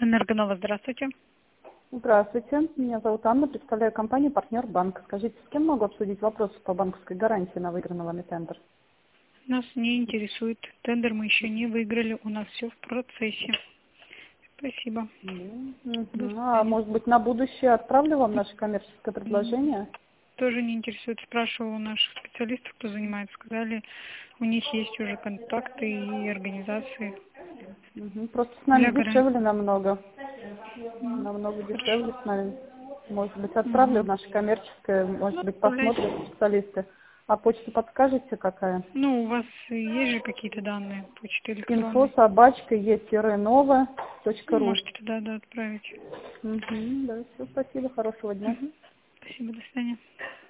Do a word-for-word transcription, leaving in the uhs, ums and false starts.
Энергонова, здравствуйте. Здравствуйте, меня зовут Анна, представляю компанию «Партнер Банк». Скажите, с кем могу обсудить вопросы по банковской гарантии на выигранный вами тендер? Нас не интересует тендер, мы еще не выиграли, у нас все в процессе. Спасибо. Мгм. До А свидания. может быть, на будущее отправлю вам наше коммерческое предложение? Тоже не интересует. Спрашивала у наших специалистов, кто занимается, сказали, у них есть уже контакты и организации Мгм. Просто с нами для гарантии. дешевле намного. М, Намного Хорошо. дешевле с нами. Может быть, отправлю Мгм. наше коммерческое, Ну, может быть, отправляйте. посмотрят специалисты. А почту подскажете, какая? Ну, у вас есть же какие-то данные, почты Инфо электронной. собачка е-нова точка Ну, ру. можете туда, да, отправить. Угу, да, все, спасибо, хорошего дня. Мгм. Спасибо, до свидания.